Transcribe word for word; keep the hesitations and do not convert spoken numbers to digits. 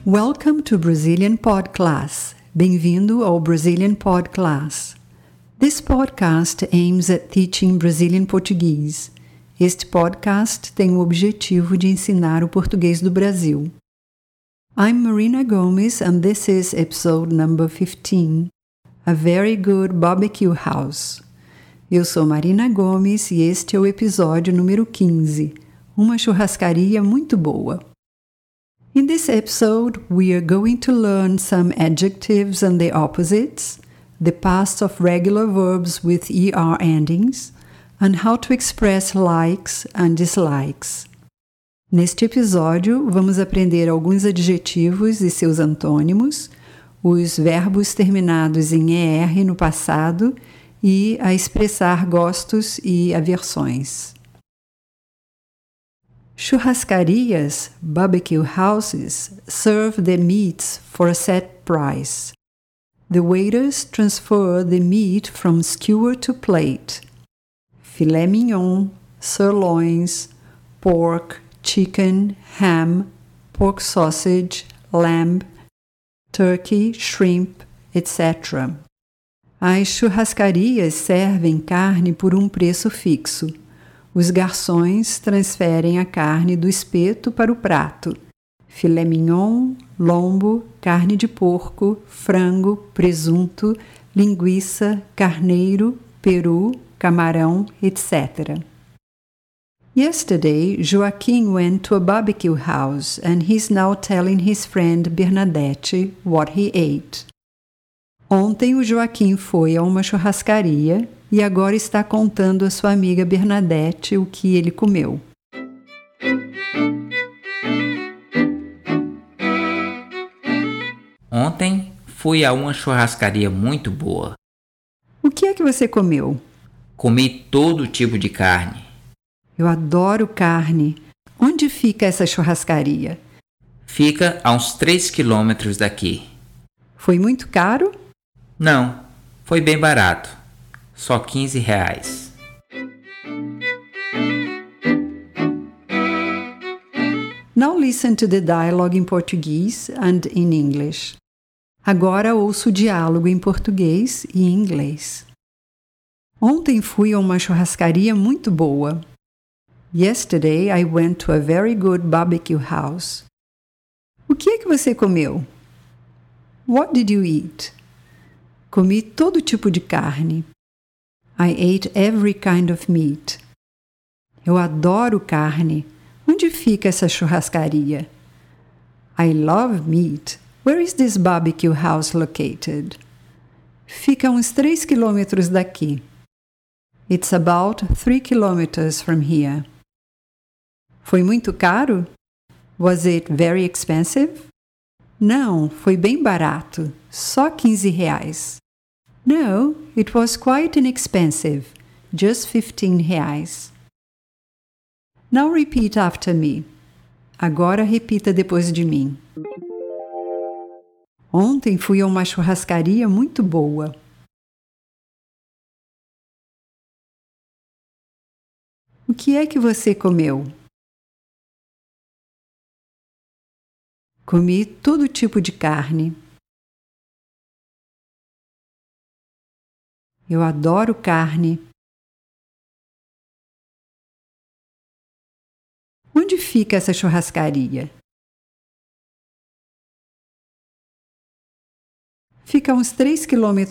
Welcome to Brazilian Pod Class. Bem-vindo ao Brazilian Pod Class. This podcast aims at teaching Brazilian Portuguese. Este podcast tem o objetivo de ensinar o português do Brasil. I'm Marina Gomes and this is episode number fifteen, A Very Good Barbecue House. Eu sou Marina Gomes e este é o episódio número quinze, Uma churrascaria muito boa. In this episode, we are going to learn some adjectives and their opposites, the past of regular verbs with er endings, and how to express likes and dislikes. Neste episódio, vamos aprender alguns adjetivos e seus antônimos, os verbos terminados em er no passado e a expressar gostos e aversões. Churrascarias, barbecue houses, serve their meats for a set price. The waiters transfer the meat from skewer to plate. Filé mignon, sirloins, pork, chicken, ham, pork sausage, lamb, turkey, shrimp, et cetera. As churrascarias servem carne por um preço fixo. Os garçons transferem a carne do espeto para o prato. Filé mignon, lombo, carne de porco, frango, presunto, linguiça, carneiro, peru, camarão, et cetera. Yesterday, Joaquim went to a barbecue house and he's now telling his friend Bernadette what he ate. Ontem o Joaquim foi a uma churrascaria e agora está contando à sua amiga Bernadette o que ele comeu. Ontem fui a uma churrascaria muito boa. O que é que você comeu? Comi todo tipo de carne. Eu adoro carne. Onde fica essa churrascaria? Fica a uns três quilômetros daqui. Foi muito caro? Não, foi bem barato. Só quinze reais. Now listen to the dialogue in Portuguese and in English. Agora ouço o diálogo em português e em inglês. Ontem fui a uma churrascaria muito boa. Yesterday I went to a very good barbecue house. O que é que você comeu? What did you eat? Comi todo tipo de carne. I ate every kind of meat. Eu adoro carne. Onde fica essa churrascaria? I love meat. Where is this barbecue house located? Fica a uns três quilômetros daqui. It's about three kilometers from here. Foi muito caro? Was it very expensive? Não, foi bem barato. Só quinze reais. No, it was quite inexpensive. Just fifteen reais. Now repeat after me. Agora repita depois de mim. Ontem fui a uma churrascaria muito boa. O que é que você comeu? Comi todo tipo de carne. Eu adoro carne. Onde fica essa churrascaria? Fica a uns três quilômetros